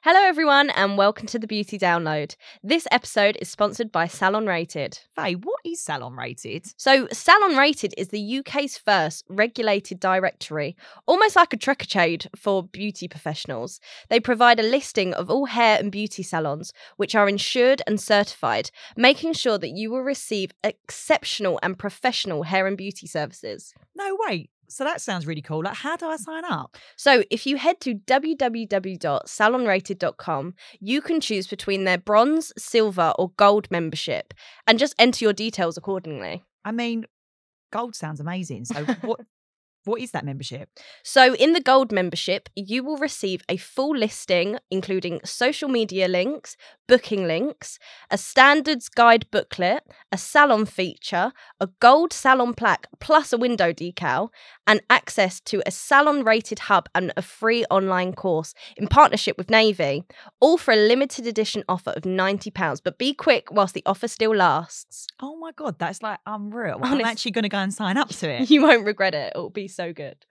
Hello everyone and welcome to the Beauty Download. This episode is sponsored by Salon Rated. Faye, what is Salon Rated? So Salon Rated is the UK's first regulated directory, almost like a Trekkerchade for beauty professionals. They provide a listing of all hair and beauty salons which are insured and certified, making sure that you will receive exceptional and professional hair and beauty services. No, wait. So that sounds really cool. Like, how do I sign up? So if you head to www.salonrated.com, you can choose between their bronze, silver or gold membership and just enter your details accordingly. I mean, gold sounds amazing. So what is that membership? So in the gold membership, you will receive a full listing, including social media links, booking links, a standards guide booklet, a salon feature, a gold salon plaque plus a window decal, and access to a salon rated hub and a free online course in partnership with Navy, all for a limited edition offer of £90. But be quick whilst the offer still lasts. Oh my God, that's like unreal. Honest- I'm actually going to go and sign up to it. You won't regret it. It'll be so good.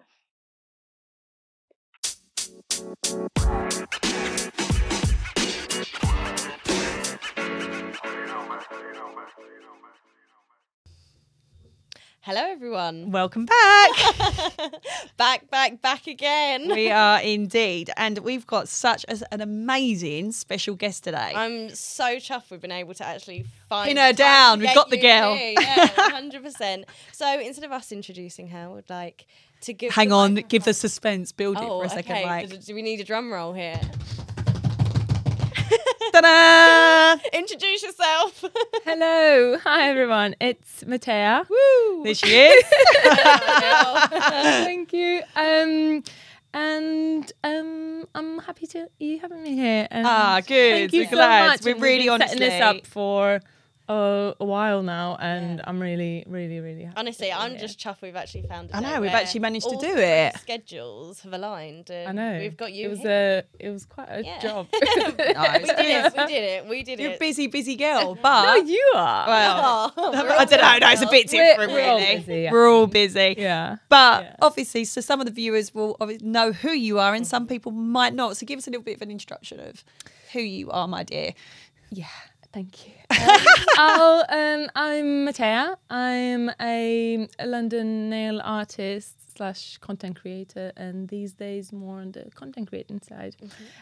Hello, everyone. Welcome back. back again. We are indeed. And we've got such an amazing special guest today. I'm so chuffed we've been able to actually find Pin her the time down. to We've get got the you girl. here. Yeah, 100%. So instead of us introducing her, we'd like to give. Hang the on, microphone- give the suspense, build it Oh, for a second. okay. Like, Do we need a drum roll here? ta-da! Introduce yourself. Hello, hi everyone. It's Matea. Woo! There she is. Thank you. I'm happy to you having me here. And Good. Thank you We're so glad. much. We're And really we've been setting this honestly- up for a while now, and I'm really happy. Honestly, to be I'm here. just chuffed we've actually found a I day know, we've where actually managed to all do three it. Schedules have aligned. And I know. We've got you. It was here. it was quite a Yeah. job. We did it. We did You're a it. busy girl, but No, you are. well, Oh, we're I all don't know. No, it's a bit busy different, We're all really. busy, yeah. We're all busy. Yeah. But Yeah. obviously, so some of the viewers will obviously know who you are, and some people might not. So give us a little bit of an introduction of who you are, my dear. Yeah, thank you. I'm Matea. I'm a London nail artist / content creator, and these days more on the content creating side.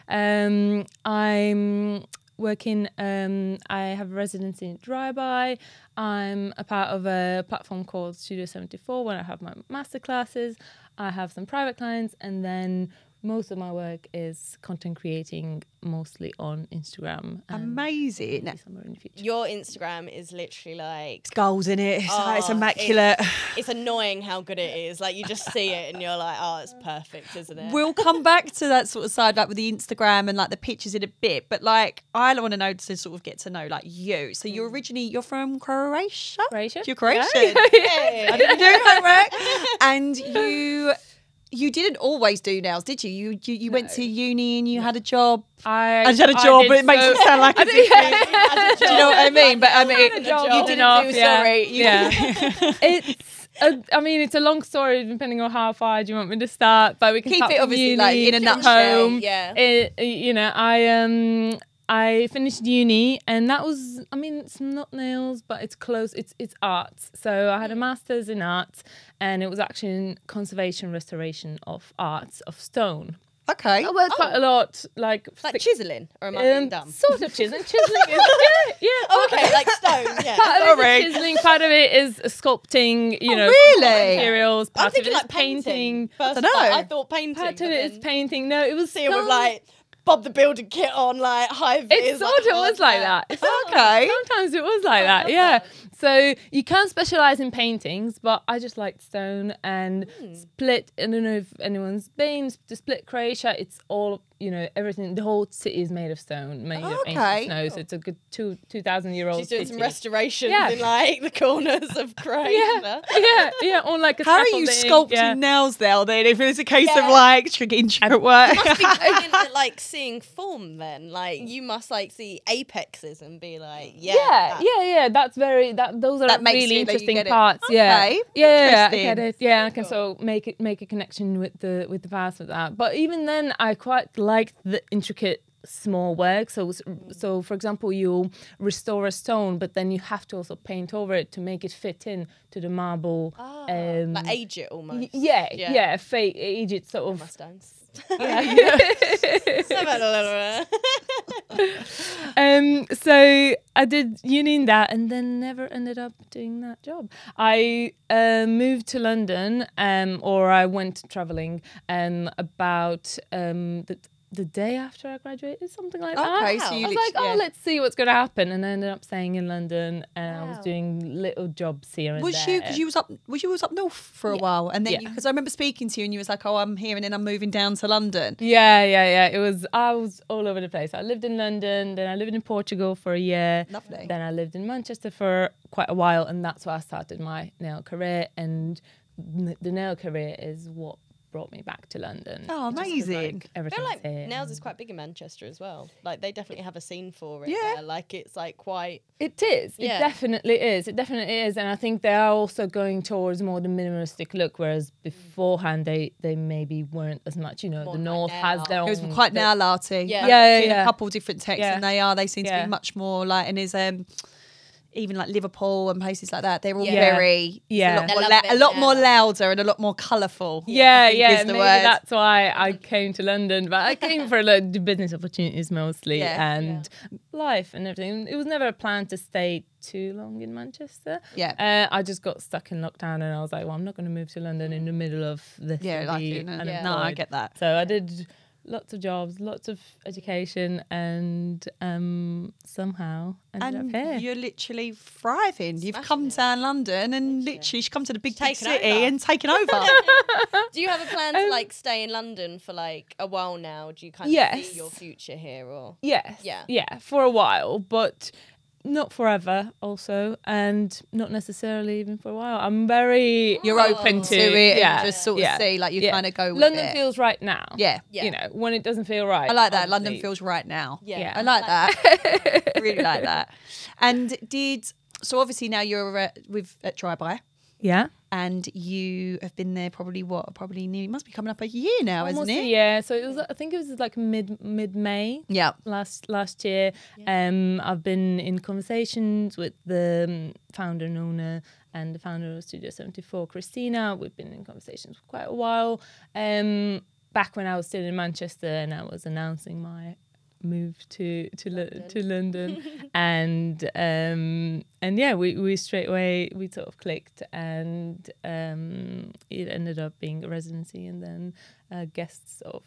I'm working. I have a residency in Dryby. I'm a part of a platform called Studio 74 where I have my masterclasses. I have some private clients, and then most of my work is content creating, mostly on Instagram. and Amazing. maybe somewhere in the future. Your Instagram is literally like. It's goals in it. It's Oh, immaculate. It's annoying how good it is. Like you just see it and you're like, oh, it's perfect, isn't it? We'll come back to that sort of side, like with the Instagram and like the pictures in a bit. But like, I want to know to sort of get to know like you. So you're from Croatia. Croatia? You're Croatian. Hey. I didn't do homework. And you didn't always do nails, did you? You went to uni and you had a job. I And you had a job, but it makes it sound like I as did, if yeah. Do you know what I mean? But I mean, a job. you didn't Enough, do. yeah. Sorry. Yeah. It's a long story depending on how far do you want me to start, but we can Keep start it from obviously, uni, like, in a to nutshell. home. Yeah. I finished uni, and that was, it's not nails, but it's close. It's arts. So I had a master's in arts, and it was actually in conservation restoration of arts of stone. Okay. I worked quite a lot, like chiseling, or am I being dumb? sort of chiseling. Chiseling is yeah. Oh, okay, like stone, yeah. Part of Sorry. it is chiseling, part of it is sculpting, really? materials, I'm part of it thinking is like painting. painting. First, Dunno. I thought painting. Part but of it is then painting. No, it was See it with stone. like Bob the Builder kit on, like high vis. It sort of was like that. It felt Okay. sometimes it was like that, yeah. So you can specialize in paintings, but I just liked stone and Split. I don't know if anyone's been to Split, Croatia. It's all, everything. The whole city is made of stone, made of Okay. ancient snow. So it's a good 2,000-year-old She's doing city. some restorations Yeah. in like the corners of Croatia. Yeah, on like a How are you scaffolding, sculpting nails now then? If it's a case Yeah. of like intricate work. You must be brilliant at like seeing form then. Like you must like see apexes and be like, Yeah. That's those are That makes really it that you interesting get it. parts. Okay, Yeah, I interesting. get it. Yeah, I can sort of make a connection with the past with that. But even then, I quite liked the intricate small work. So for example, you'll restore a stone, but then you have to also paint over it to make it fit in to the marble. Like age it almost. Fake age it sort of. Mustangs. So I did uni in that, and then never ended up doing that job. I moved to London, or I went traveling about the day after I graduated, something like that. Okay, so you I was like, let's see what's going to happen, and I ended up staying in London, and I was doing little jobs here and there. Was you because you was up north for a while, and then because I remember speaking to you, and you was like, "Oh, I'm here, and then I'm moving down to London." Yeah. I was all over the place. I lived in London, then I lived in Portugal for a year. Lovely. Then I lived in Manchester for quite a while, and that's where I started my nail career. And the nail career is what brought me back to London. Oh, amazing. I feel like nails is quite big in Manchester as well. Like they definitely have a scene for it. Yeah. There. Like it's like quite. It is. Yeah. It definitely is. It definitely is. And I think they are also going towards more the minimalistic look, whereas beforehand they maybe weren't as much. You know, More the like North nail has art. their own. It was quite nail arty. Yeah. I've seen Yeah. a couple different texts, Yeah. and they seem to Yeah. be much more like, and there's even like Liverpool and places like that. They're all Yeah. very Yeah. I a lot love more it, louder and a lot more colourful. Yeah, I think is the maybe word. that's why I came to London. But I came for like the business opportunities mostly, Yeah. and life and everything. It was never a plan to stay too long in Manchester. Yeah. I just got stuck in lockdown, and I was like, well, I'm not going to move to London in the middle of this. Yeah, and like be you know, unemployed. no, I get that. So I did lots of jobs, lots of education, and somehow ended up And here. you're literally thriving. You've come down London and literally she's come to the big Taken city over. and taken over. Do you have a plan to like stay in London for like a while now? Do you kind of Yes. see your future here or? Yes. Yeah. Yeah, for a while, but not forever also, and not necessarily even for a while. I'm very You're open to it and just sort of see, like you kind of go with London it. feels right now. Yeah. Yeah. You know, when it doesn't feel right. I like that. obviously. London feels right now. Yeah. I like that. I really like that. And so obviously now you're at Dry By, Yeah. and you have been there probably it must be coming up a year now, Almost isn't a it? year. So it was, I think it was like mid-May. Yeah. Last year. I've been in conversations with the founder and owner and the founder of Studio 74, Christina. We've been in conversations for quite a while. Back when I was still in Manchester and I was announcing my move to London, and yeah, we straight away we sort of clicked, and it ended up being a residency and then guests of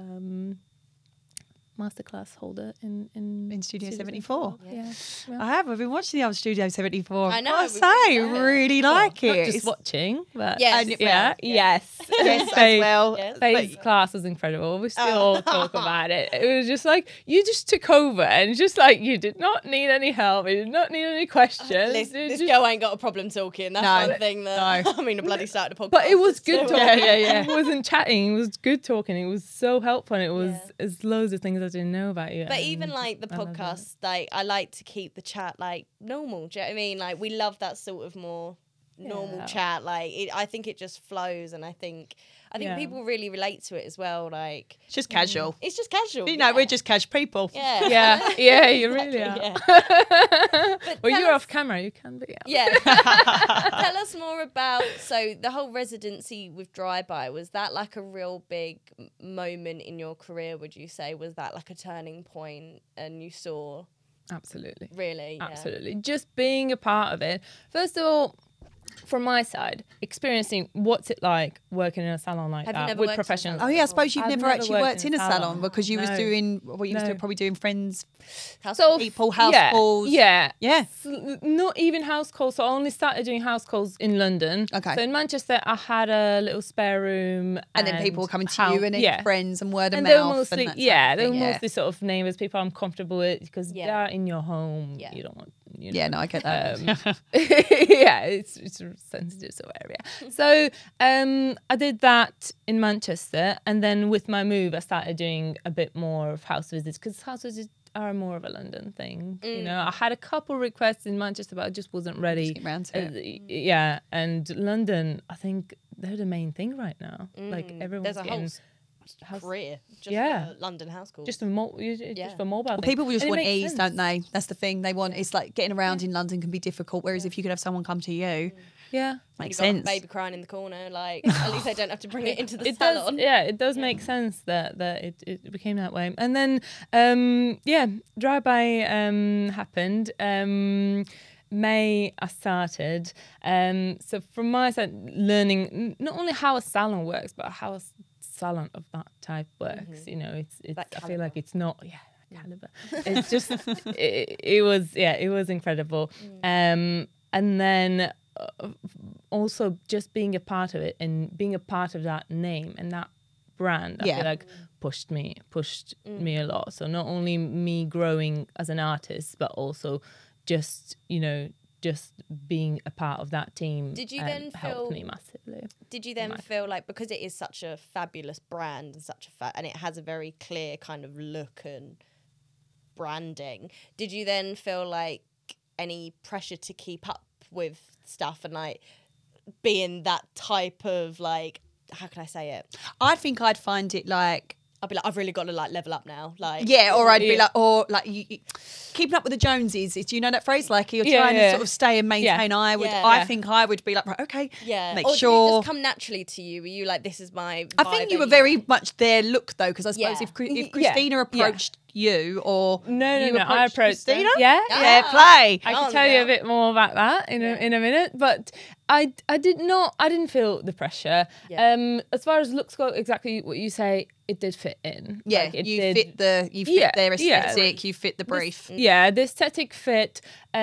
masterclass holder in Studio 74. Yeah. I've been watching the old Studio 74. I know, I we've say, been there. really like Not it. just watching, but Yes. yeah, yes, Yes, as well. Yes. Faye's class was incredible. We still all talk about it. It was just like you just took over, and just like you did not need any help, you did not need any questions. This girl ain't got a problem talking. That's No. one thing that I mean, I bloody started a podcast. But it was good so- talking. Yeah. It wasn't chatting. It was good talking. It was so helpful. And it was there's loads of things I didn't know about you. But and even like the I love podcast, like I like to keep the chat like normal. Do you know what I mean? Like we love that sort of more normal chat. Like I think it just flows, and I think Yeah. people really relate to it as well. Like It's just casual. it's just casual. You know, we're just cash people. yeah. Yeah, you really are. Yeah. But Well, tell you're us- off camera. You can be. Yeah. Tell us more about, so the whole residency with Dry By, was that like a real big moment in your career, would you say? Was that like a turning point and you saw Absolutely. really? Yeah. Absolutely. Just being a part of it. First of all, from my side, experiencing what's it like working in a salon like Have you that never with worked in a professionals. Oh yeah, I suppose you've I've never never actually worked worked in in a a salon salon. because you was No. doing what you was No. doing, probably doing friends, So people, house yeah, calls. Yeah. Yeah. Not even house calls. So I only started doing house calls in London. Okay. So in Manchester, I had a little spare room. And then people were coming to you and then friends and word of And mouth. they were mostly, and that they were thing, mostly sort of neighbours, people I'm comfortable with, because Yeah. they're in your home. Yeah. You don't want, you know. Yeah, no, I get that. Yeah, it's a sensitive sort of area. So I did that in Manchester, and then with my move, I started doing a bit more of house visits, because house visits are more of a London thing. You know, I had a couple requests in Manchester, but I just wasn't ready. get round to it. Yeah, and London, I think they're the main thing right now. Like everyone's There's a getting whole career. Just Yeah. for London house calls. just for just for mobile. Well, things. people just And it want makes ease, sense. don't they? That's the thing. They want, it's like getting around in London can be difficult. Whereas if you could have someone come to you, Yeah. makes You've got a sense. baby crying in the corner, like at least they don't have to bring it into the It does, salon. yeah, it does make sense that it became that way. And then drive by happened. May I started. So from my side, learning not only how a salon works, but how a salon of that type works. You know, it's That I feel like it's not caliber. Mm. It's just it was incredible. And then also just being a part of it and being a part of that name and that brand, I Yeah. feel like pushed me a lot. So not only me growing as an artist, but also just being a part of that team. Did you then helped feel- me massively. Did you then feel like, because it is such a fabulous brand and and it has a very clear kind of look and branding, did you then feel like any pressure to keep up with stuff and like being that type of, like, how can I say it? I think I'd find it like, I'd be like, I've really got to like level up now. Like, yeah, or I'd be Yeah. like, or like you keeping up with the Joneses. Do you know that phrase? Like you're Yeah, trying to yeah. sort of stay and maintain. Yeah. Yeah. I Yeah. think I would be like, right, okay, yeah. make or did it sure. just come naturally to you? Were you like, this is my I vibe think you were anyway? very much their look though, because I suppose Yeah. if Yeah. Christina Yeah. approached you or No, you I approached her. Christina, Yeah, fair play. I Go can on, tell you a girl. bit more about that in a minute, but I didn't feel the pressure. Yeah. As far as looks go, exactly what you say, it did fit in. Yeah, Like, it you did, fit their yeah. aesthetic, you fit the brief. Yeah, the aesthetic fit,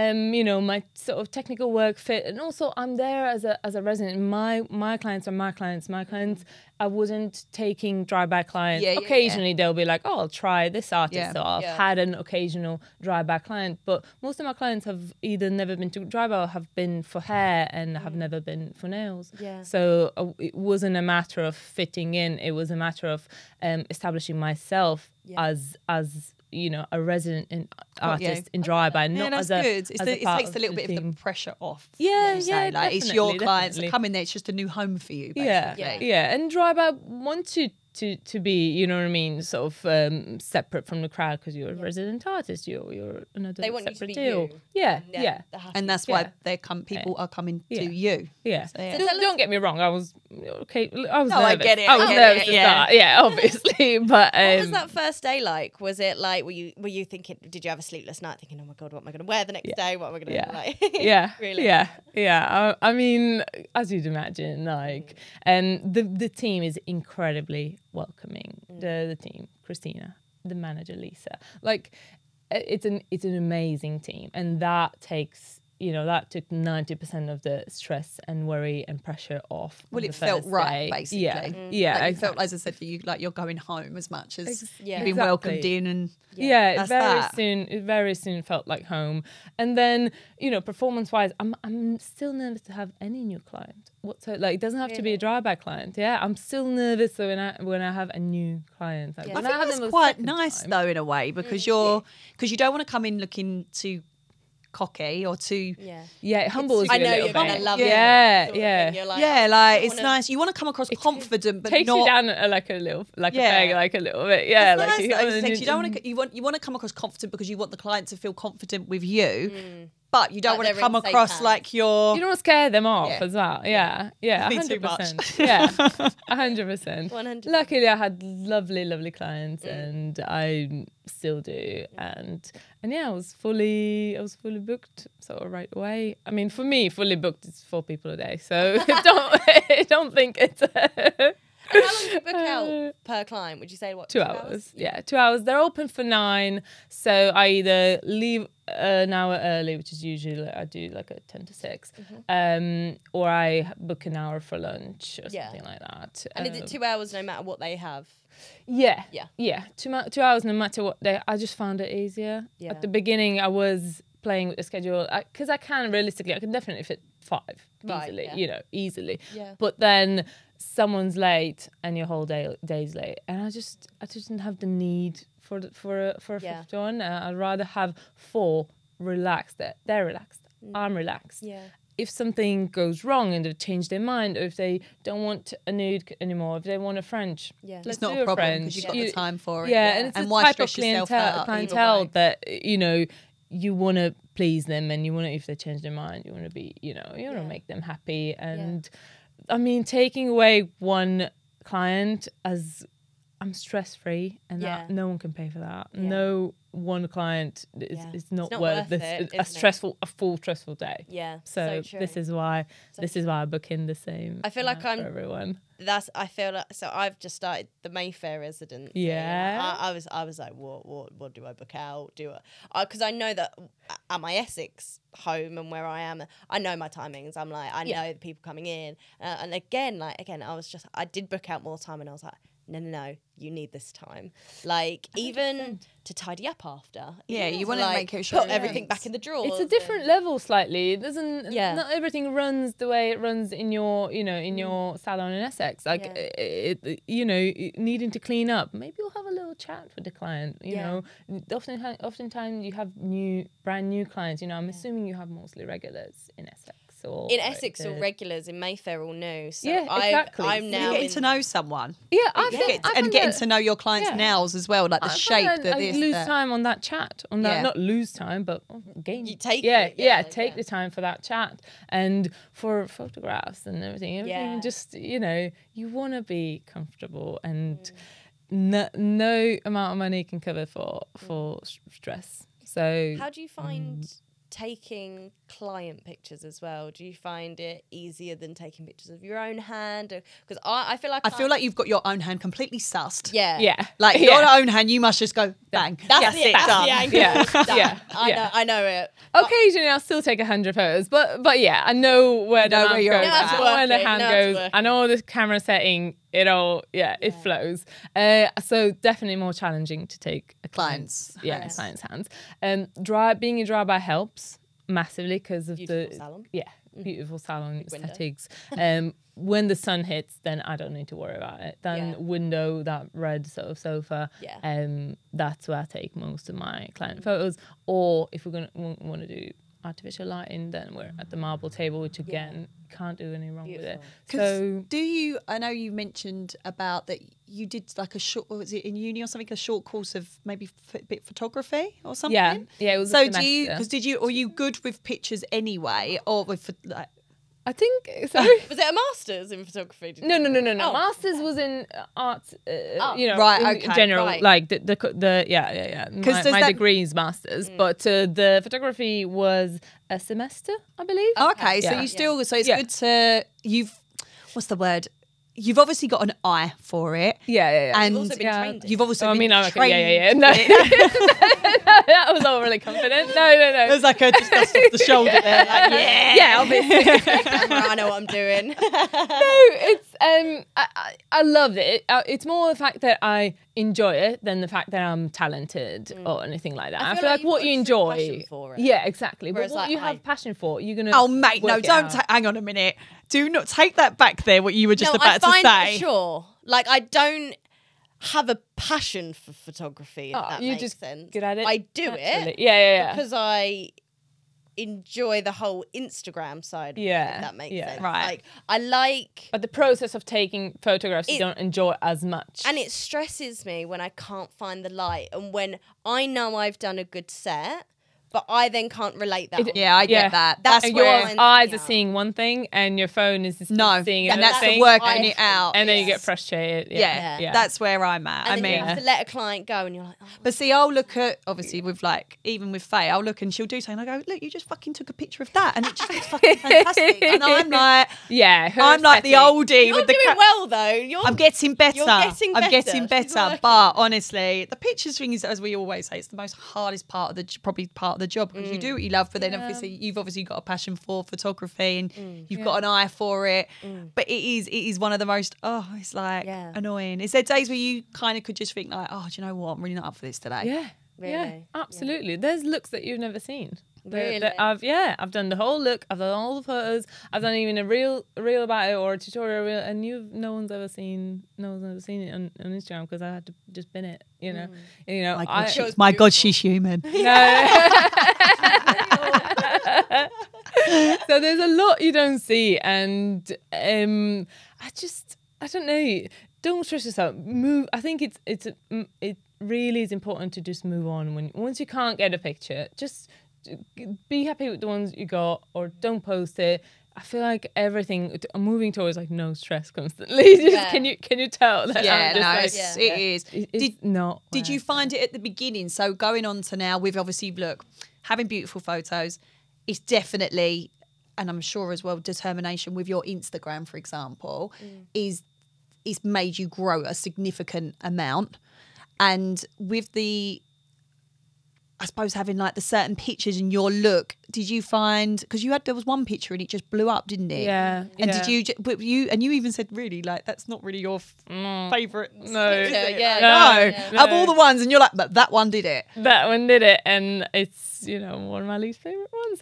my sort of technical work fit, and also I'm there as a resident. My clients are my clients. My clients, I wasn't taking dry-by clients. Yeah, yeah, Occasionally they'll be like, oh, I'll try this artist. Yeah. So I've had an occasional dry-by client, but most of my clients have either never been to dry-by or have been for hair and have never been for nails. Yeah. So it wasn't a matter of fitting in. It was a matter of establishing myself as a resident artist in dry-by, Yeah, not that's as a good. as a It part takes a little the bit of team. the pressure off. Yeah, as you yeah, say. Like it's your definitely, clients that definitely. come in there. It's just a new home for you. Yeah, Basically. yeah, and dry-by want you to be, you know what I mean, sort of separate from the crowd because you're a resident artist. You're another They want you to separate be deal. you. Yeah, Yeah, yeah. they're happy. And that's Yeah. why people are coming Yeah. to you. Yeah. So, yeah. Don't get me wrong. I was okay. I was No, I nervous. get it, I I was get nervous it, to yeah. start. Yeah, obviously. But What was that first day like? Was it like, were you thinking, did you have a sleepless night thinking, oh my God, what am I going to wear the next day? What am I going to Yeah. like? Yeah, Really? yeah. I mean, as you'd imagine, like, the team is incredibly welcoming. The team, Christina, the manager, Lisa, like, it's an amazing team, and that took 90% of the stress and worry and pressure off. Well, on it the felt first right, day. basically. Yeah, Like, yeah. you felt, as I said, for you, like you're going home as much as Yeah. you've been Exactly. welcomed in, and Yeah, it that's very soon felt like home. And then, performance wise, I'm still nervous to have any new client. Like, it doesn't have to be a dry-by client. Yeah, I'm still nervous when I have a new client. Like, Yeah. when I think have that's them a quite second nice time- though in a way because because you don't want to come in looking too cocky or too Yeah. it humbles I you a know little you're going to bit. love Yeah, it. sort of yeah. thing. You're like, yeah, like I it's wanna- nice. You want to come across confident, but Takes not. you down like a little, like Yeah. a peg, like a little bit. Yeah, That's like nice, you, though, it's like you don't want to. You want to come across confident because you want the client to feel confident with you, but you don't Like want to they're come in safe across hands. like you're. You don't want to scare them off Yeah. as well. Yeah, yeah, Me too 100%. Yeah, 100%. 100%. Luckily, I had lovely clients, and I still do. And yeah, I was fully booked sort of right away. I mean, for me, fully booked is 4 people a day, so don't think it's. How long do you book out per client? Would you say what? 2 hours. Yeah, 2 hours. They're open for 9, so I either leave an hour early, which is usually I do like a 10 to 6, or I book an hour for lunch or Yeah. something like that. And is it 2 hours no matter what they have? Yeah, Yeah. yeah. 2 hours, no matter what day. I just found it easier. Yeah. At the beginning, I was playing with the schedule because I can definitely fit 5 Right, easily. yeah. Easily. Yeah. But then someone's late and your whole day's late, and I just didn't have the need for a Yeah. 5th one. I'd rather have 4 relaxed. They're relaxed. I'm relaxed. Yeah. if something goes wrong and they change their mind, or if they don't want a nude anymore, if they want a French, let's It's not do a problem French. because you've got the time for it. Yeah, and it's and a why type of stress yourself out either clientele way? that, you know, you want to please them, and you want to, if they change their mind, you want to be, you know, you want to make them happy. And I mean, taking away one client, as I'm stress free, and that no one can pay for that. No one client is not worth this. A full stressful day. Yeah. So true. this is why I book in the same. I feel like for everyone. I feel like, so I've just started the Mayfair residency. Yeah. I was like, what do I book out? Because I know that at my Essex home and where I am, I know my timings. I'm like, I know the people coming in, and again, I did book out more time, and I was like, no, you need this time. Like, even to tidy up after. Yeah, you want to make it put everything back in the drawers. It's a different level slightly. It doesn't. Yeah. Not everything runs the way it runs in your, you know, in your salon in Essex. Like, you know, needing to clean up. Maybe you'll have a little chat with the client. You know, oftentimes you have brand new clients. You know, I'm assuming you have mostly regulars in Essex. Or regulars, in Mayfair all new. So exactly. I'm now getting to know someone. Yeah, and getting to know your clients' nails as well, like the shape that this. Lose time on that chat, not lose time, but gain. You take take the time for that chat and for photographs and everything. Everything just, you know, you want to be comfortable, and no amount of money can cover for stress. So how do you find taking client pictures as well? Do you find it easier than taking pictures of your own hand? Because I feel like you've got your own hand completely sussed. Yeah. Like your own hand, you must just go bang. That's it. Done. Yeah. I know it. Occasionally, I'll still take 100 photos, but yeah, I know where the hand goes. I know where the hand goes. I know the camera setting. It all, it flows. So definitely more challenging to take a client's hands. Being a dry by helps massively because of beautiful salon aesthetics. When the sun hits, then I don't need to worry about it. Then window, that red sort of sofa, that's where I take most of my client photos. Or if we're gonna want to do artificial lighting, then we're at the marble table, which again can't do any wrong with it. So I know you mentioned about that you did like a short, was it in uni or something, a short course of maybe a bit photography or something? Yeah, it was so are you good with pictures anyway, or with like, I think so. Was it a master's in photography? No. Masters was in arts. You know, right, in general, like my degree's masters, but the photography was a semester, I believe. Oh, okay, so you still, so it's good to what's the word? You've obviously got an eye for it. Yeah. You've And also been trained. You've obviously been trained. No, that was all really confident. No. It was like just off the shoulder there. Like, obviously. I know what I'm doing. No, it's I love it. It's more the fact that I enjoy it than the fact that I'm talented or anything like that. I feel like what you enjoy. For it. Yeah, exactly. Whereas but what you have passion for, you're gonna. Oh mate, no, don't hang on a minute. Do not take that back there. What you were just about to say. Sure, like I don't have a passion for photography. If that makes just sense. Good at it. I do naturally. it. Yeah. Because I enjoy the whole Instagram side. If that makes sense. Right. Like I like. But the process of taking photographs, you don't enjoy as much. And it stresses me when I can't find the light, and when I know I've done a good set, but I then can't relate that. I get that. That's and where your eyes are seeing one thing, and your phone is seeing another thing. And that's the working it out. And then you get frustrated. Yeah. That's where I'm at. And then you have to let a client go, and you're like, oh. But see, I'll look at, obviously with like, even with Faye, I'll look and she'll do something, and I go, look, you just fucking took a picture of that, and it just looks fucking fantastic. And I'm like, I'm like the oldie You're with the doing well though. I'm getting better. I'm getting better. But honestly, the pictures thing is, as we always say, it's the most hardest part of the job, because you do what you love, but then obviously you've got a passion for photography, and you've got an eye for it. But it is one of the most it's like annoying. Is there days where you kind of could just think like, oh, do you know what, I'm really not up for this today? Yeah. Really? Yeah, absolutely. There's looks that you've never seen. Really? I've done the whole look. I've done all the photos. I've done even a reel about it, or a tutorial reel, and no one's ever seen it on Instagram, because I had to just bin it. You know. My God, she's human. No. So there's a lot you don't see, and I don't know. Don't stress yourself. Move. I think it really is important to just move on. Once you can't get a picture, just be happy with the ones you got, or don't post it. I feel like I'm moving towards like no stress constantly. Can you tell that? It is. Did you worth find it at the beginning? So going on to now, we've obviously having beautiful photos. It's definitely, and I'm sure as well, determination with your Instagram, for example, is made you grow a significant amount. And with I suppose having like the certain pictures in your look, did you find, because there was one picture and it just blew up, didn't it? Yeah. And did you even said really like that's not really your favourite? No. Of all the ones, and you're like, but that one did it. That one did it, and it's one of my least favourite ones.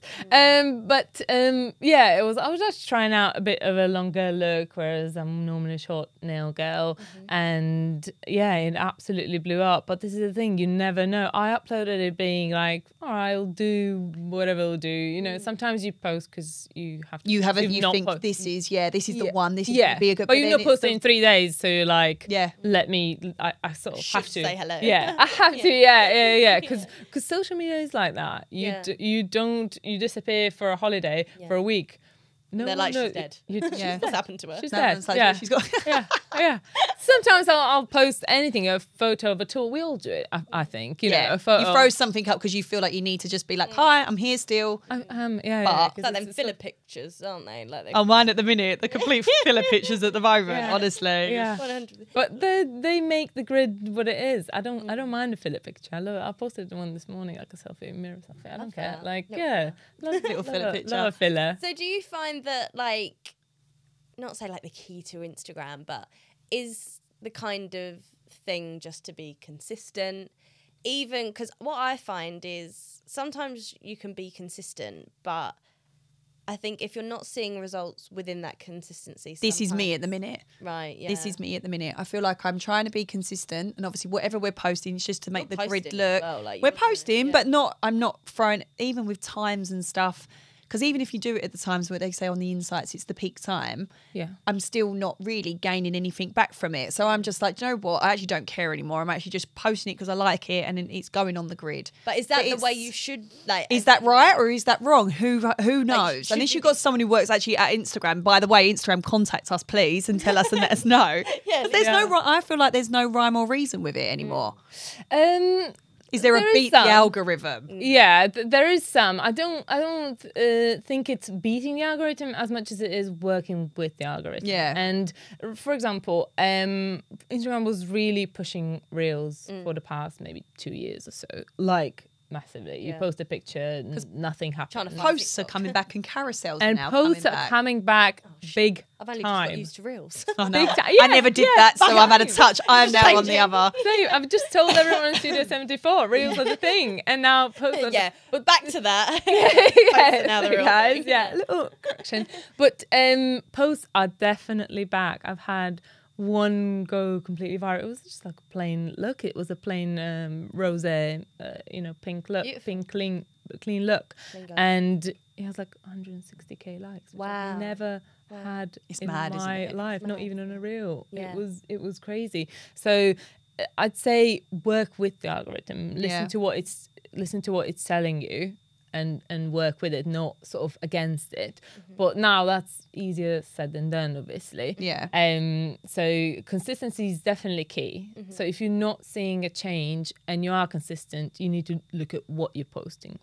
It was. I was just trying out a bit of a longer look, whereas I'm normally a short nail girl, and it absolutely blew up. But this is the thing, you never know. I uploaded it being like, all right, I'll do whatever it'll do. Sometimes you post because you have to. You think post. this is the one. This is going to be a good. But you're not posting in 3 days, so you're like, let me. I sort of have to say hello. Yeah, I have to. Yeah. Because social media is like that. You disappear for a holiday for a week. No, they're like, she's dead. What's happened to her? She's dead. Like, she's got. yeah. Sometimes I'll post anything, a photo of a tool. We all do it, I think. A photo. You throw something up because you feel like you need to just be like, hi, I'm here still. But like them filler pictures, aren't they? Mine at the minute, the complete filler pictures at the moment, honestly. Yeah. 100%. But they make the grid what it is. I don't mind a filler picture. I love it. I posted one this morning, like a selfie, mirror selfie. I don't care. Little filler picture. Love a filler. So do you find that not say like the key to Instagram, but is the kind of thing just to be consistent? Even because what I find is sometimes you can be consistent, but I think if you're not seeing results within that consistency, this is me at the minute. Right, yeah. This is me at the minute. I feel like I'm trying to be consistent, and obviously whatever we're posting is just to make the grid look. We're posting, but I'm not throwing, even with times and stuff. Because even if you do it at the times where they say on the insights it's the peak time, I'm still not really gaining anything back from it. So I'm just like, do you know what? I actually don't care anymore. I'm actually just posting it because I like it, and then it's going on the grid. But is that the way you should Is that right or is that wrong? Who knows? Unless you've got someone who works actually at Instagram. By the way, Instagram, contact us please and tell us and let us know. There's I feel like there's no rhyme or reason with it anymore. Is there a beat the algorithm? Yeah, there is some. I don't think it's beating the algorithm as much as it is working with the algorithm. Yeah. And for example, Instagram was really pushing Reels for the past maybe 2 years or so. Massively. You post a picture, nothing happens. Posts are coming back and carousels and now posts are coming back big I've only time. just got used to Reels. I know. I never did that, so I'm out of touch. I am now on the other. No, I've just told everyone in Studio 74 Reels are the thing, and now posts are but back to that. Now the real guys, little correction. But posts are definitely back. I've had one go completely viral. It was just like a plain look. It was a plain rosé, pink look, pink clean look, and it has like 160k likes. Wow! I've never had in my life, not even on a reel. Yeah. It was crazy. So I'd say work with the algorithm. Listen to what it's telling you. And work with it, not sort of against it. But now that's easier said than done, obviously. Yeah. So consistency is definitely key. So if you're not seeing a change and you are consistent, you need to look at what you're posting.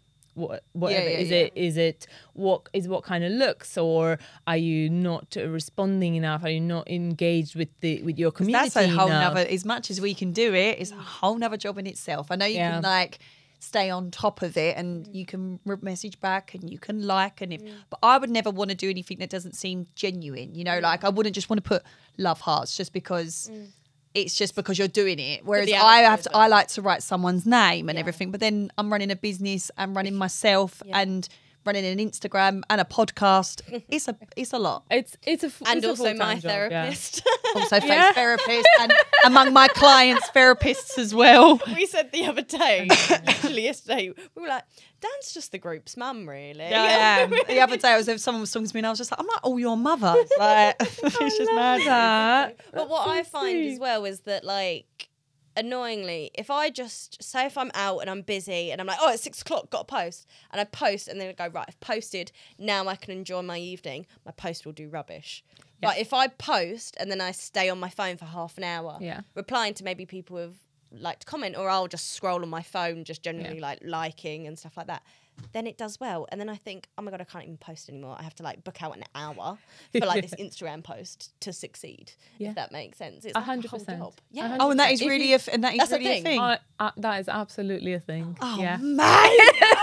Is it what kind of looks, or are you not responding enough? Are you not engaged with your community? That's a whole nother. As much as we can do it, it's a whole nother job in itself. I know you can stay on top of it, and you can message back and you can but I would never want to do anything that doesn't seem genuine, I wouldn't just want to put love hearts just because it's just because you're doing it, whereas I like to write someone's name and everything, but then I'm running a business, I'm running myself and running an Instagram and a podcast. It's a lot. It's a And it's a also full-time my job, yeah. therapist. Also face therapist and among my clients, therapists as well. We said the other day, actually yesterday, we were like, Dan's just the group's mum, really. Yeah, I am. The other day, someone was talking to me, and I was just like, "I'm like, oh, your mother." It's like, it's just mad. That. But what That's I so find as sweet. well is that, like, annoyingly, if I just say if I'm out and I'm busy and I'm like, oh, it's 6 o'clock, got to post, and I post and then I go, right, I've posted, now I can enjoy my evening, my post will do rubbish. Yeah. But if I post and then I stay on my phone for half an hour, Yeah. replying to maybe people who have liked to comment, or I'll just scroll on my phone, just generally Yeah. like liking and stuff like that, then it does well. And then I think, oh my God, I can't even post anymore. I have to like book out an hour for like this Instagram post to succeed, Yeah. if that makes sense. It's like a whole 100%. job. Yeah. Oh, and that is If really you- That's a really a thing. thing. That is absolutely a thing. Oh, yeah. man.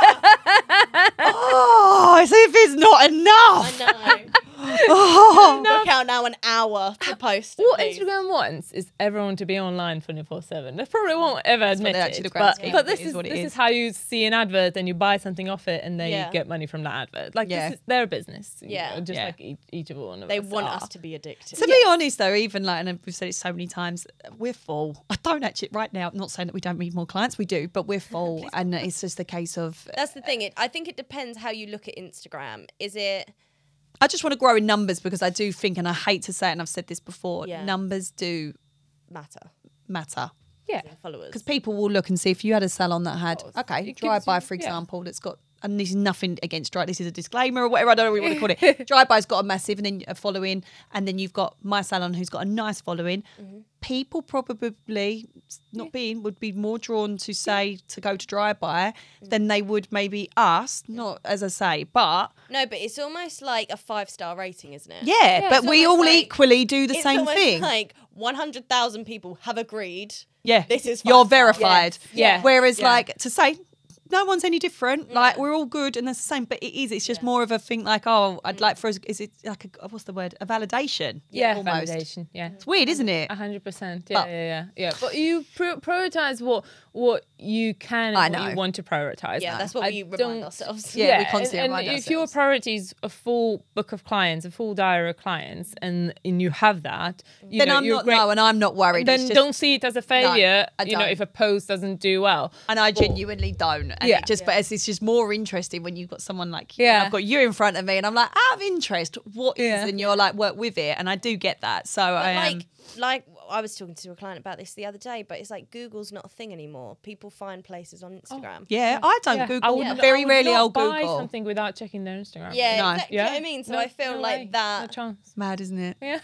Oh, as if it's not enough. I know. Oh. Book out now an hour to post. What please. Instagram wants is everyone to be online 24/7. They probably won't ever admit they actually it, the grand but, scheme but of it this is is what it this is. is how you see an advert and you buy something off it and then Yeah. you get money from that advert. Like Yeah. this is their business. you Yeah. know, just Yeah. like each of one of They us want are. us to be addicted. To be honest, though, even like, and we've said it so many times, we're full. I don't actually, right now, I'm not saying that we don't need more clients, we do, but we're full. And it's just a case of, That's the thing. I think it depends how you look at Instagram. Is it? I just want to grow in numbers because I do think, and I hate to say it, and I've said this before, Yeah. numbers do Matter. matter. Yeah. Followers. Because people will look and see if you had a salon that had, okay, It gives Drive-By, you- for yeah. example, that's got, and this is nothing against Drive, this is a disclaimer or whatever, I don't know what you want to call it. Drive-By's got a massive and then a following, and then you've got my salon who's got a nice following. People probably would be more drawn to say to go to Drive-By than they would maybe us, not as I say, but No, but it's almost like a 5-star rating, isn't it? yeah, but it's we almost all like- equally do the It's same almost thing. like 100,000 people have agreed. Yeah, This is you're 5 stars. verified. Yeah. Whereas, Yeah. like, to say no one's any different. Like, we're all good and that's the same. But it is. It's just more of a thing. Like, oh, I'd like for us. Is it like a what's the word? A validation. Yeah, almost. validation. Yeah. It's weird, isn't it? 100%. Yeah, But- yeah. But you prioritize what you can I and what know. you want to prioritize. Yeah, that's what I we remind don't- ourselves. Yeah, we constantly and remind if your ourselves. priorities a full book of clients, a full diary of clients, and you have that, you Then know, I'm you're not. great. No, and I'm not worried. Then It's just, don't see it as a failure. I you know, don't. if a post doesn't do well. and I genuinely don't. And Yeah. it just, but it's just more interesting when you've got someone like you. Yeah. I've got you in front of me, and I'm like, out of interest, what is? Yeah. And you're like, work with it, and I do get that. So But I am. like I was talking to a client about this the other day, but it's like Google's not a thing anymore. People find places on Instagram. Yeah, I don't Yeah, Google. I would, Very I would rarely not I'll buy Google. something without checking their Instagram. Yeah, No. exactly. You know what I mean? So I feel no like way. No that. chance. Mad, isn't it? Yeah.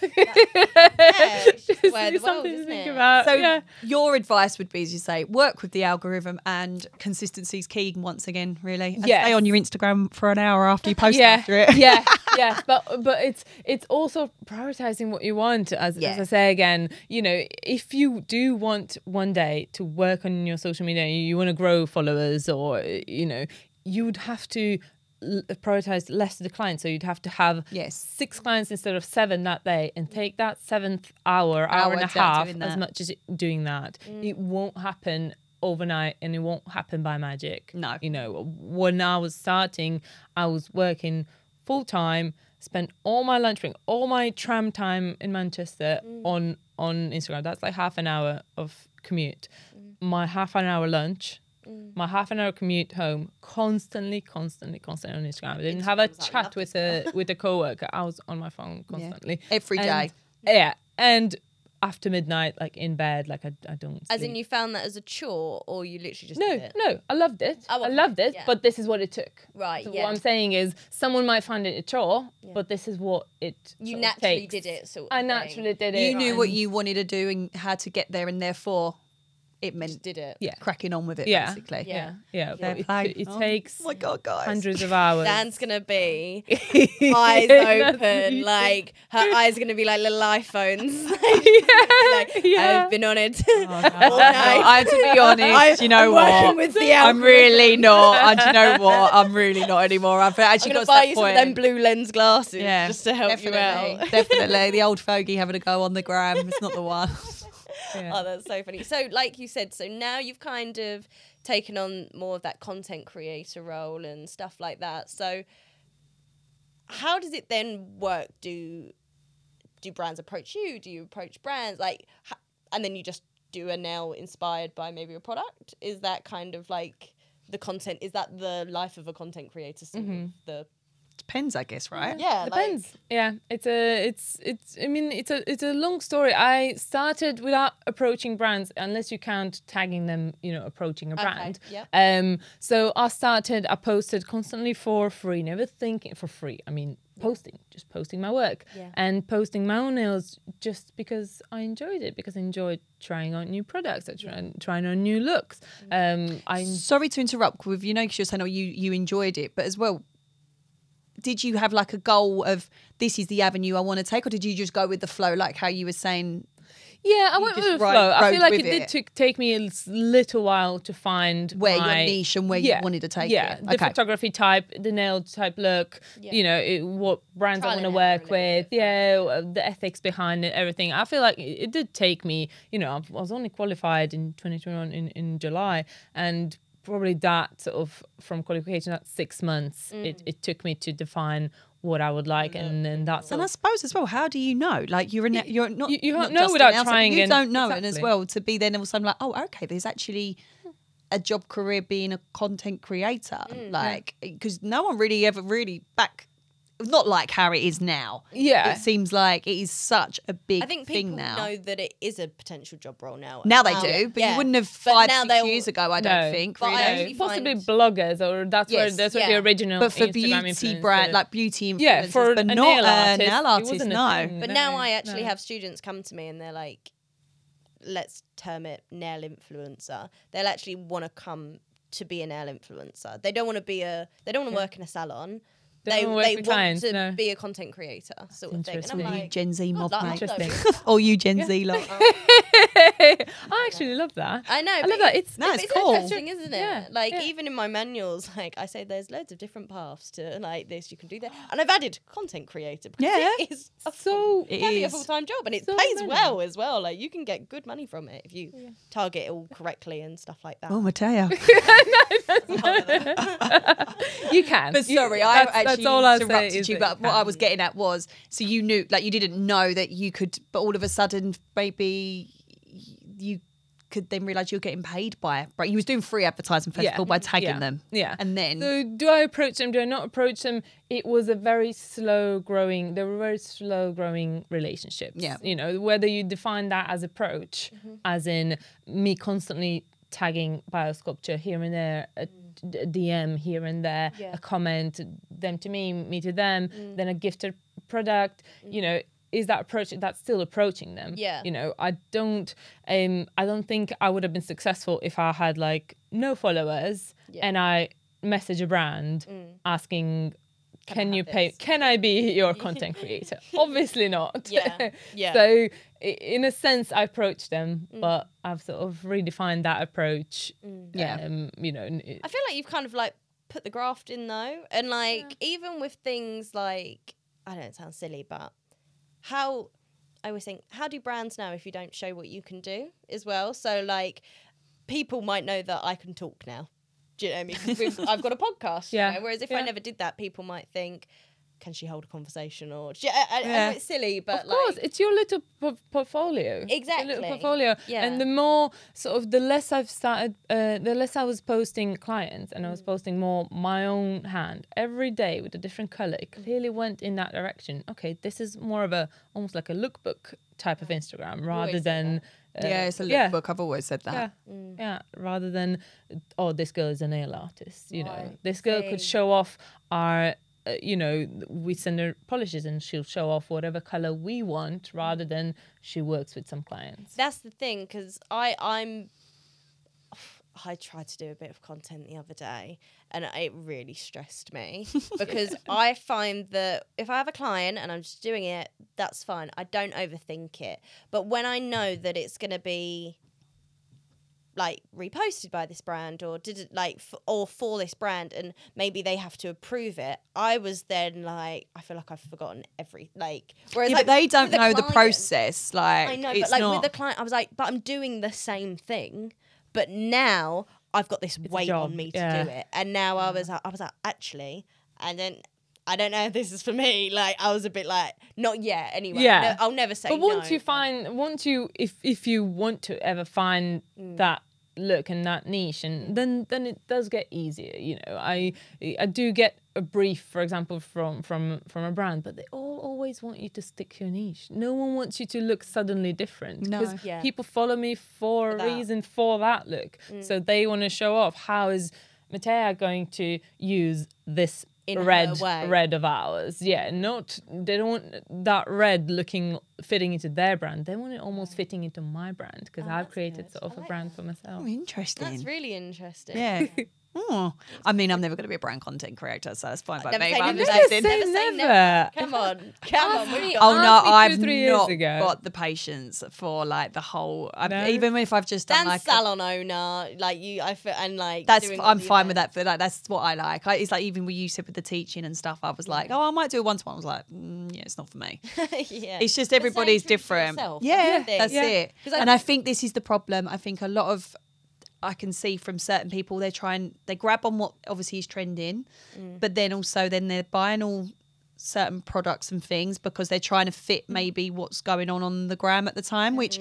it's just the way of the It's world, something to isn't think it? about. So yeah. your advice would be, as you say, work with the algorithm and consistency is key once again, really. And Yes. stay on your Instagram for an hour after you post yeah, after it. yeah. But it's also prioritizing what you want. As I say again, you know, if you do want one day to work on your social media, you want to grow followers, or you know, you would have to prioritize less of the clients. So you'd have to have Yes. 6 clients instead of 7 that day, and take that 7th hour and a to half doing as that. much as doing that. It won't happen overnight, and it won't happen by magic. No. You know, when I was starting, I was working full time, spent all my lunch break, all my tram time in Manchester on Instagram. That's like half an hour of commute. My half an hour lunch, my half an hour commute home, constantly on Instagram. I didn't have a chat with a coworker. I was on my phone constantly. Every day. Yeah. And after midnight, like in bed, like I don't As in, sleep. you found that as a chore, or you literally just No, did it? no, I loved it. Oh, I okay, loved it, yeah. but this is what it took. Right, So yeah. what I'm saying is, someone might find it a chore, but this is what it. You sort of naturally takes. did it, sort of I thing. naturally did it. You knew what and- you wanted to do and how to get there, and therefore it meant Just did it. Yeah. cracking on with it, Yeah. basically. Yeah, yeah. Fair But play. it Oh takes my God, guys. hundreds of hours. Dan's gonna be eyes That's open, you. like her eyes are gonna be like little iPhones. like, yeah. I've been on it. Oh, I, to be honest, you know I'm what? working with the I'm really not. And do you know what? I'm really not anymore. I've I'm actually gonna got buy to you that some of point. them blue lens glasses just to help definitely, you out. definitely. The old fogey having a go on the gram. It's not the one. Yeah. Oh, that's so funny. So, like you said, so now you've kind of taken on more of that content creator role and stuff like that. So, how does it then work? Do brands approach you? Do you approach brands? Like, and then you just do a nail inspired by maybe a product? Is that kind of like the content? Is that the life of a content creator? Sort of the Depends, I guess, right? yeah, Depends. Yeah, it's a long story. I started without approaching brands, unless you count tagging them, approaching a brand. yep. So I posted constantly for free, never thinking for free. I mean, just posting my work and posting my own nails just because I enjoyed it, because I enjoyed trying out new products, trying on new looks. Sorry to interrupt with, because you're saying, you enjoyed it, but as well, did you have like a goal of this is the avenue I want to take, or did you just go with the flow, like how you were saying? Yeah, I went with the flow. I feel like it did take me a little while to find where your niche and where you wanted to take it. Yeah, the photography type, the nail type look, what brands I want to work with, the ethics behind it, everything. I feel like it did take me, I was only qualified in 2021 in July, and probably that sort of from qualification, that 6 months, it took me to define what I would like, and then that's. And I suppose as well, how do you know? Like you can't know without trying. You don't know, and as well to be then also like, oh, okay, there's actually a job career being a content creator, because no one really ever really not like how it is now. Yeah, it seems like it is such a big thing now. I think people know that it is a potential job role now. Now they do, but you wouldn't have 5-6 years ago. I don't think. But really. Possibly bloggers, or that's where the original. But for Instagram beauty brand, like beauty influencers, for but a not nail artist, no. But now I actually have students come to me and they're like, let's term it nail influencer. They'll actually want to come to be a nail influencer. They don't want to they don't want to work in a salon. They want to be a content creator, sort of thing. And I'm like, you Gen Z mob, mate. Interesting. Or you Gen Z lot. I actually love that. I know. I love that. It's cool. Interesting, isn't it? Even in my manuals, like I say, there's loads of different paths to like this. You can do that, and I've added content creator because it is a full-time job, and it pays well as well. Like you can get good money from it if you target it all correctly and stuff like that. Oh, Mateo. You can. But sorry, I actually interrupted you. But what I was getting at was, so you knew, like you didn't know that you could, but all of a sudden, maybe you could then realise you're getting paid by. Right, you was doing free advertising first of all by tagging them. Yeah, and then. So do I approach them? Do I not approach them? It was a very slow growing. They were very slow growing relationships. Yeah, whether you define that as approach, as in me constantly tagging Biosculpture here and there, a DM here and there, a comment, them to me to them, then a gifted product, is that approach? That's still approaching them. Yeah. I don't think I would have been successful if I had like no followers and I message a brand asking, can you pay? Can I be your content creator? Obviously not. Yeah. So in a sense, I approach them, but I've sort of redefined that approach. I feel like you've kind of like put the graft in though, and like even with things like, I don't know, it sounds silly, but I always think, how do brands know if you don't show what you can do as well? So like people might know that I can talk now. Do you know what I mean? 'Cause I've got a podcast. Whereas if I never did that, people might think, can she hold a conversation? Or I know it's silly, but of course, it's your little portfolio. Exactly. Your little portfolio. Yeah. And the more the less I've started, the less I was posting clients, and I was posting more my own hand every day with a different color. It clearly went in that direction. Okay, this is more of almost like a lookbook type of Instagram rather than. It's a lookbook. I've always said that. Rather than, this girl is a nail artist. This girl could show off our. We send her polishes and she'll show off whatever color we want rather than she works with some clients. That's the thing, because I tried to do a bit of content the other day and it really stressed me because I find that if I have a client and I'm just doing it, that's fine. I don't overthink it. But when I know that it's going to be like reposted by this brand, or did it like or for this brand, and maybe they have to approve it. I was then like, I feel like I've forgotten whereas but they don't with a know the client- process. Like, I know, it's but like not... with the client, I was like, but I'm doing the same thing, but now I've got this weight job, on me yeah. to do it, and now I was like, actually, and then. I don't know if this is for me. Like, I was a bit like, not yet. Anyway, Yeah. no, I'll never say. But once no. if you want to ever find that look and that niche, and then it does get easier. You know, I do get a brief, for example, from a brand, but they all always want you to stick to your niche. No one wants you to look suddenly different, No. because Yeah. people follow me for a that. reason, for that look. So they want to show off, how is Matea going to use this In her way. red of ours. Yeah, they don't want that red looking fitting into their brand. They want it almost fitting into my brand, because I've that's created good. sort of I a like brand for myself. Oh, interesting. That's really interesting. Yeah. Oh, I mean, I'm never going to be a brand content creator, so that's fine by Never me. say but I'm never. just Say saying- never. Say never. never. Come on. We've got Oh no, Ask me I've 2-3 years not ago. got the patience for like the whole. No? Even if I've just done Dan like salon owner, like you, I feel, and like that's doing all I'm the fine with events. that. But like, that's what I like. It's like even what you said with the teaching and stuff. I was like, oh, I might do a one-to-one. I was like, yeah, it's not for me. Yeah. It's just But everybody's staying true to different. yourself, Yeah, that's the thing. that's Yeah. it. 'Cause And I think this is the problem. I think a lot of I can see from certain people they grab on what obviously is trending, but then also they're buying all certain products and things because they're trying to fit maybe what's going on the gram at the time, which.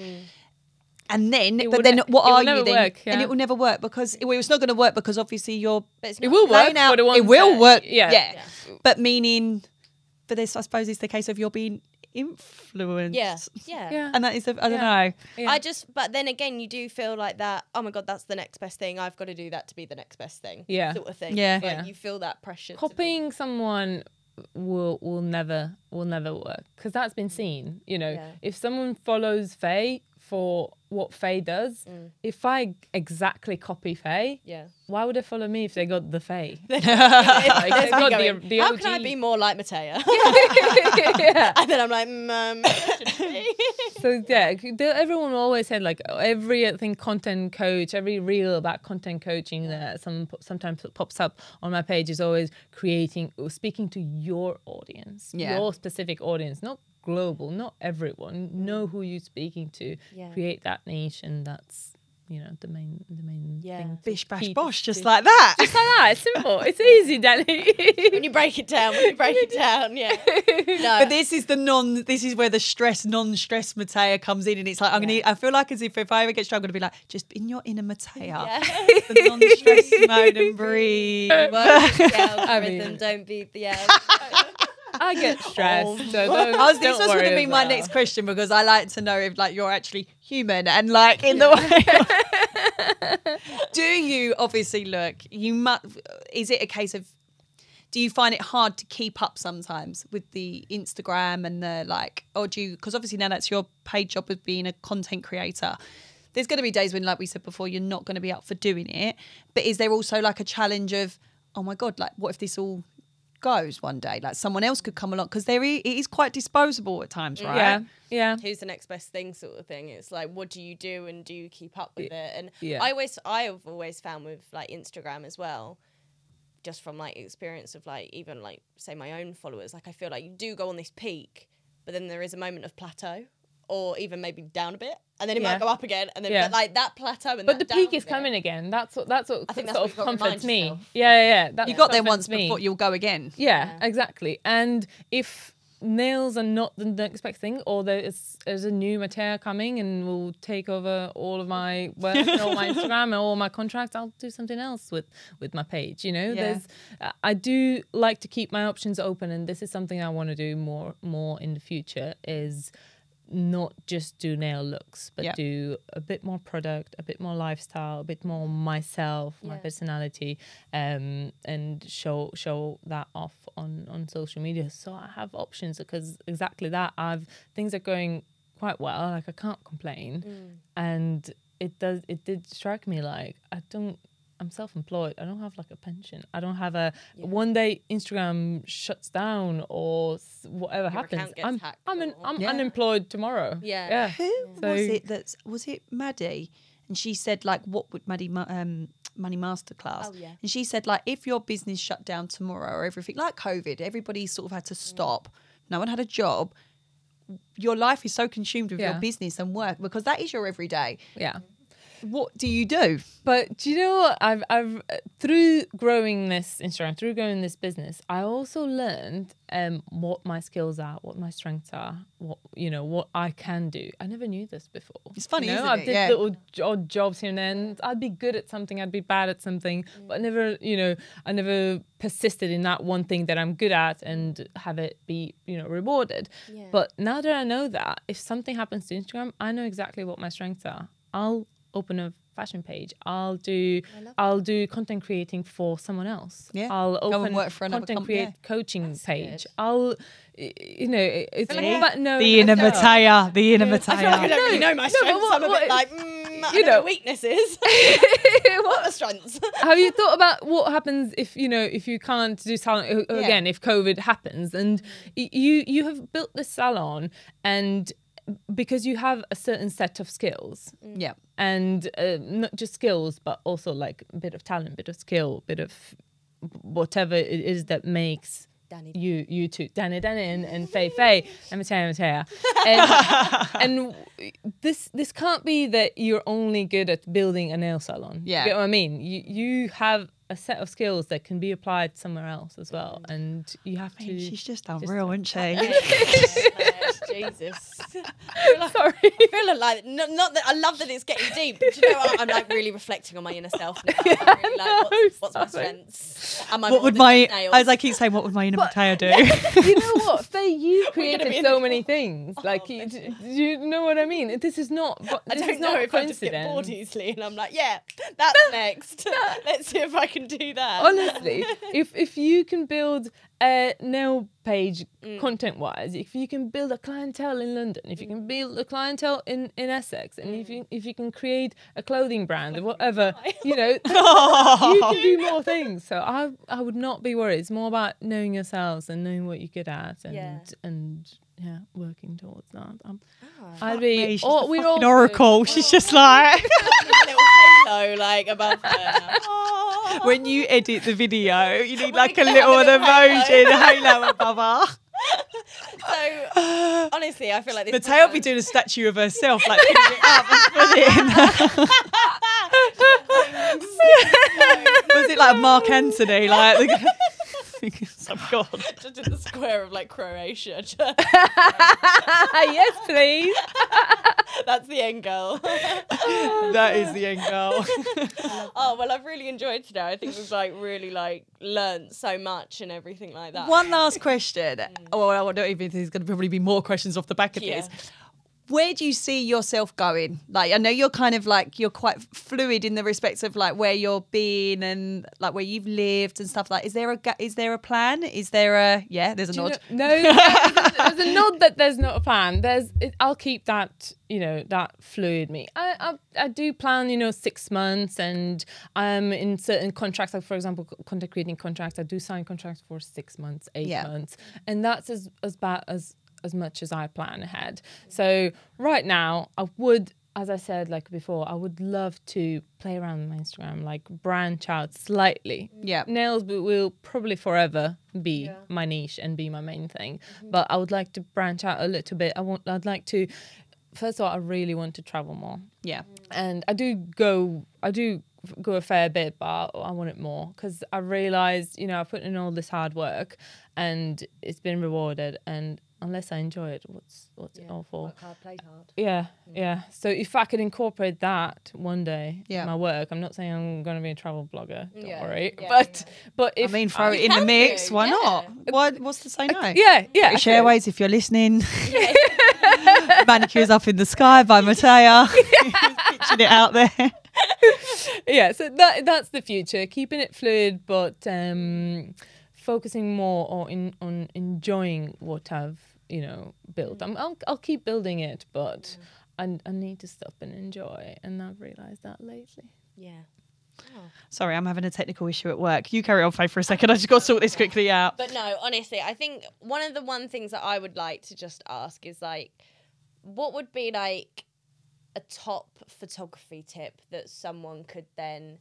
And then, It but will then ne- what it will are you never then? work, And yeah. it will never work because it's not going to work because obviously you're. But it's It not will playing work out. for the ones It will that- work. yeah. Yeah. But meaning, but this I suppose is the case of you're being influenced. Yeah. Yeah. Yeah. And that is, I don't Yeah. know. Yeah. But then again, you do feel like that, oh my God, that's the next best thing. I've got to do that to be the next best thing. Yeah. Sort of thing. Yeah. Like, Yeah. you feel that pressure. Copying someone will never work, because that's been seen. You know, Yeah. if someone follows Faye for what Faye does, if I exactly copy Faye, Yeah. why would they follow me if they got the Faye? Like, they've got the how OG. can I be more like Matea? Yeah. And then I'm like, shouldn't be. So yeah, everyone always said like every I think content coach, every reel about content coaching that sometimes pops up on my page is always creating or speaking to your audience, Yeah. your specific audience, not global, not everyone. Know who you're speaking to. Yeah. Create that niche, and that's the main Yeah. thing. Bish bash Key bosh, to- just like that. Just like that. It's simple. It's easy, Danny. When you break it down, yeah. No. But this is where the non-stress Matea comes in, and it's like I feel like as if I ever get strong, I'm gonna be like, just in your inner Matea, Yeah. the non-stress mode and breathe. Work with the algorithm, mean- don't beat the I get stressed. So This don't was going to worry be my about next question because I like to know if like you're actually human and like in the way. Do you obviously look? Is it a case of? Do you find it hard to keep up sometimes with the Instagram and the like, or do you? Because obviously now that's your paid job of being a content creator. There's going to be days when, like we said before, you're not going to be up for doing it. But is there also like a challenge of, oh my God, like what if this all goes one day? Like someone else could come along because it is quite disposable at times, right? Yeah. who's the next best thing sort of thing. It's like, what do you do and do you keep up with it? And Yeah. I've always found with like Instagram as well, just from like experience of like even like say my own followers, like I feel like you do go on this peak, but then there is a moment of plateau, or even maybe down a bit, and then it Yeah. might go up again, and then Yeah. but like that plateau and But the that peak down is bit- coming again. That's what I think sort that's of what you've got to comforts remind me. yourself. Yeah. That You got there comforts once before you'll go again. Yeah, exactly. And if nails are not the next best thing, or there's a new Matea coming and will take over all of my work, and all my Instagram and all my contracts, I'll do something else with my page. You know, Yeah. I do like to keep my options open, and this is something I want to do more in the future. Is not just do nail looks, but Yeah. do a bit more product, a bit more lifestyle, a bit more myself, my Yeah. personality, and show that off on social media. So I have options because exactly that. Things are going quite well. Like I can't complain, and it did strike me like I'm self-employed. I don't have like a pension. I don't have one day Instagram shuts down or whatever happens. account gets I'm hacked I'm or- I'm Yeah. unemployed tomorrow. Yeah. Yeah. Who So- was it was it Maddie? and she said like, what would Money Masterclass? Oh, yeah. And she said like, if your business shut down tomorrow or everything, like COVID, everybody sort of had to stop. No one had a job. Your life is so consumed with your business and work because that is your everyday. Yeah. What do you do? But do you know what? I've through growing this Instagram, through growing this business, I also learned what my skills are, what my strengths are, what I can do. I never knew this before. It's funny, isn't I it? did little odd jobs here and then. I'd be good at something, I'd be bad at something, but I never persisted in that one thing that I'm good at and have it be, rewarded. Yeah. But now that I know that, if something happens to Instagram, I know exactly what my strengths are. I'll open a fashion page. I'll do content creating for someone else. Yeah. I'll open and work for another content coaching That's page. good. I'll it's all about knowing The inner myself. Matea. The inner I feel like I Matea. don't really know my strengths. I'm a bit like, I know my weaknesses. What are the strengths? Have you thought about what happens if you can't do salon again, if COVID happens and you have built this salon and because you have a certain set of skills. Yeah. And not just skills, but also like a bit of talent, bit of skill, bit of whatever it is that makes Danny. you two, Danny and Faye and Matea. And this can't be that you're only good at building a nail salon. Yeah. You get what I mean? You have a set of skills that can be applied somewhere else as well, and you have to. She's just unreal, isn't she? Jesus. Sorry. I feel like not that I love that it's getting deep. But do you know what? I'm like really reflecting on my inner self now. I'm really like, what's my strengths? What would my, as I keep saying, what would my inner Matea do? You know what? Faye, you created so many things. Like, do you know what I mean? This is not. I don't know if I just get bored easily, and I'm like, yeah, that's next. Let's see if I can do that. Honestly, if you can build a nail page content-wise, if you can build a clientele in London, if you can build a clientele in Essex, and if you can create a clothing brand or whatever, you can do more things. So I would not be worried. It's more about knowing yourselves and knowing what you're good at and working towards that. I'd be. We're all oracle. She's just like a little halo like above her. when you edit the video, you need like a little emoji, halo above her. So honestly, I feel like this. Matea will be doing a statue of herself, like putting it up and put it in. Was it like Mark Antony, like? Oh God! Just in the square of like Croatia. Yes, please. That's the end goal. That is the end goal. Oh well, I've really enjoyed today. I think we've like really like learnt so much and everything like that. One last question. Oh, well, I don't even think there's going to probably be more questions off the back of this. Where do you see yourself going? Like, I know you're kind of like, you're quite fluid in the respects of like where you're been and like where you've lived and stuff like, is there a plan? Is there a, there's a nod. No, there's a nod that there's not a plan. I'll keep that, that fluid me. I do plan, 6 months and I'm in certain contracts, like for example, content creating contracts. I do sign contracts for 6 months, 8 months. And that's as much as I plan ahead. So right now I would, as I said like before, I would love to play around with my Instagram, like branch out slightly. Yeah. Nails will probably forever be my niche and be my main thing. But I would like to branch out a little bit. I'd like to, first of all, I really want to travel more. Yeah. And I do go a fair bit, but I want it more because I realised, I put in all this hard work and it's been rewarded, and unless I enjoy it, what's it all for? Work hard, play hard. Yeah. So if I could incorporate that one day in my work, I'm not saying I'm going to be a travel blogger, don't worry. But if throw it in the mix, why not? What's to say no? Yeah. British Airways, if you're listening. Manicures Up in the Sky by Matea. Pitching it out there. Yeah, so that's the future. Keeping it fluid, but focusing more on enjoying what I've built. I'll keep building it, but I need to stop and enjoy, and I've realised that lately. Yeah. Oh. Sorry, I'm having a technical issue at work. You carry on, Faye, for a second. I just got to sort this quickly out. But no, honestly, I think one of the things that I would like to just ask is like, what would be like a top photography tip that someone could then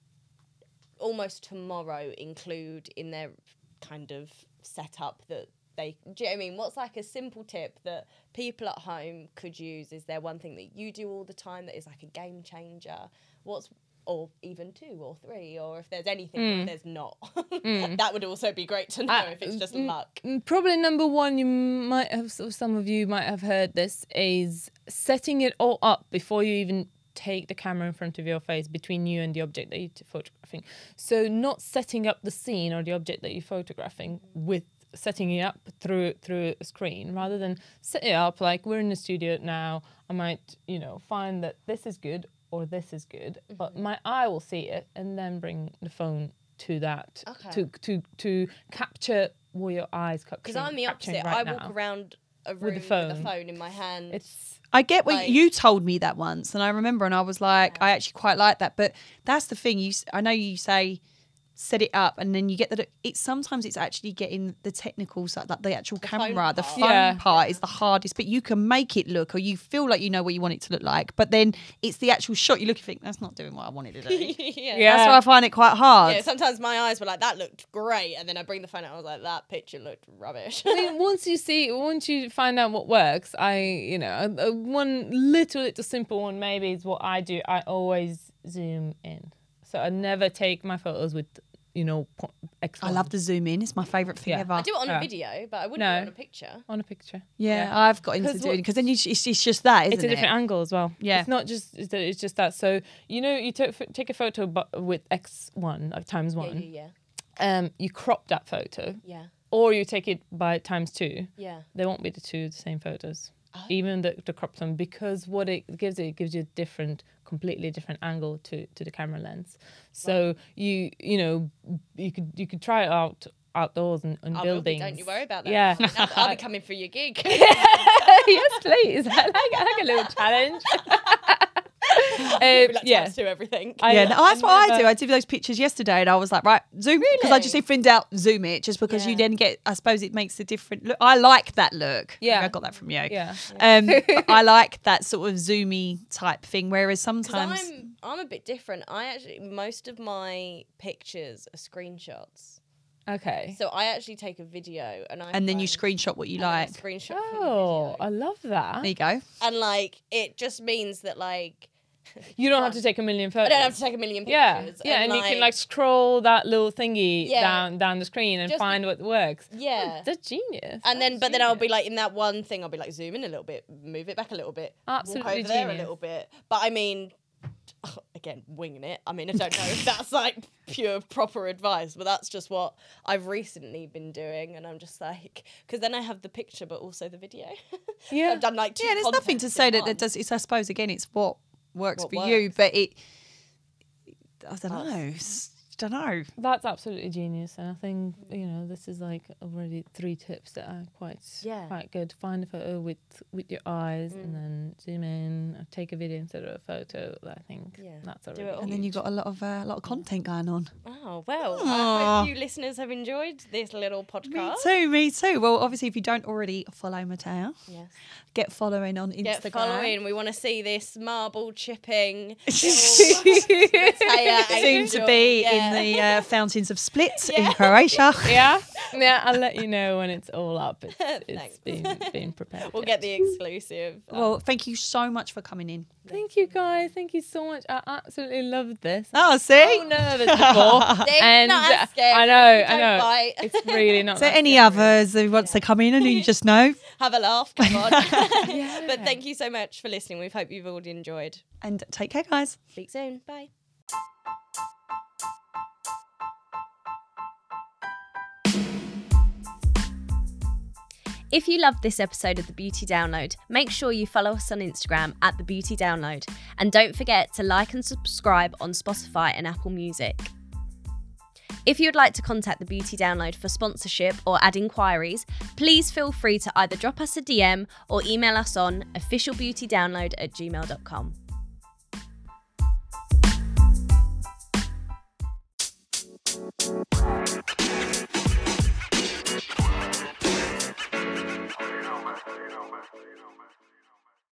almost tomorrow include in their kind of setup that they, do you know what I mean? What's like a simple tip that people at home could use? Is there one thing that you do all the time that is like a game changer? Or even 2 or 3, or if there's anything that there's not. That would also be great to know if it's just luck. Probably number one, you might have, some of you might have heard this, is setting it all up before you even take the camera in front of your face, between you and the object that you're photographing. So not setting up the scene or the object that you're photographing with setting it up through a screen, rather than set it up like we're in the studio now. I might, find that this is good or this is good, but my eye will see it and then bring the phone to that to capture what your eyes capture. Because I'm the opposite. Right I walk around a room with a phone in my hand. I get what you told me that once, and I remember, and I was like, I actually quite like that. But that's the thing. I know you say set it up, and then you get that. Sometimes it's actually getting the technical side, like the actual camera, the phone part is the hardest. But you can make it look, or you feel like you know what you want it to look like. But then it's the actual shot. You look and think that's not doing what I wanted to do. That's why I find it quite hard. Yeah, sometimes my eyes were like, that looked great, and then I bring the phone out, I was like, that picture looked rubbish. I mean, once you find out what works, one little simple one maybe is what I do. I always zoom in, so I never take my photos with X1. I love the zoom in. It's my favourite thing ever. I do it on a video, but I wouldn't do it on a picture. On a picture. Yeah. I've got into doing, because then it's just that, isn't it? It's a different angle as well. Yeah. It's not just, it's just that. So, you take a photo with X1, like times 1. Yeah. You crop that photo. Yeah. Or you take it by times 2. Yeah. They won't be the same photos. Even the cropped one, because what it gives you a completely different angle to the camera lens. So you could try it out outdoors and buildings. Don't you worry about that. Yeah, I'll be coming for your gig. Yes, please. I like a little challenge. Times 2 everything. That's what I do. I did those pictures yesterday, and I was like, right, zoom, because I just if in doubt, zoom it, just because you then get. I suppose it makes a different look. I like that look. Yeah, I got that from you. Yeah. But I like that sort of zoomy type thing. Whereas sometimes I'm a bit different. Most of my pictures are screenshots. Okay. So I actually take a video and then you screenshot what you like. Screenshot. Oh, I love that. There you go. And it just means that you don't have to take a million photos. I don't have to take a million pictures. Yeah, and you can scroll that little thingy down the screen and find what works. Yeah. That's genius. And then I'll be in that one thing, I'll be zoom in a little bit, move it back a little bit, absolutely walk over there a little bit. But I mean, again, winging it. I mean, I don't know if that's pure proper advice, but that's just what I've recently been doing. And I'm just because then I have the picture, but also the video. Yeah. I've done 2 there's nothing to say that does. It's, I suppose, again, it's what works for works. you, but I don't know. That's absolutely genius, and I think this is already 3 tips that are quite good. Find a photo with your eyes, and then zoom in. Take a video instead of a photo. I think that's a really and then you've got a lot of content going on. Oh well, I hope you listeners have enjoyed this little podcast. Me too. Well, obviously, if you don't already follow Matea, get following on Instagram. Get following. We want to see this marble chipping. Soon to be in the fountains of Split in Croatia. Yeah, I'll let you know when it's all up. It's been prepared. We'll get the exclusive. Well, thank you so much for coming in. Thank you, guys. Thank you so much. I absolutely loved this. Oh, see? So nervous before. And not scary. I know. Bite. It's really not. So any others who wants to come in and you just know? Have a laugh, come on. But thank you so much for listening. We hope you've all enjoyed. And take care, guys. Speak soon. Bye. If you loved this episode of The Beauty Download, make sure you follow us on Instagram at The Beauty Download. And don't forget to like and subscribe on Spotify and Apple Music. If you'd like to contact The Beauty Download for sponsorship or add inquiries, please feel free to either drop us a DM or email us on officialbeautydownload@gmail.com.